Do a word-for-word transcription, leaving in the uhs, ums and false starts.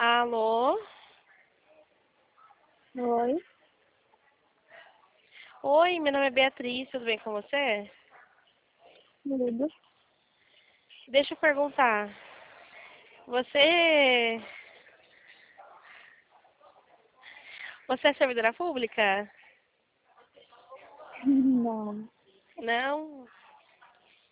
Alô? Oi, Oi, meu nome é Beatriz, tudo bem com você? tudo. Deixa eu perguntar. Você. Você é servidora pública? Não. Não?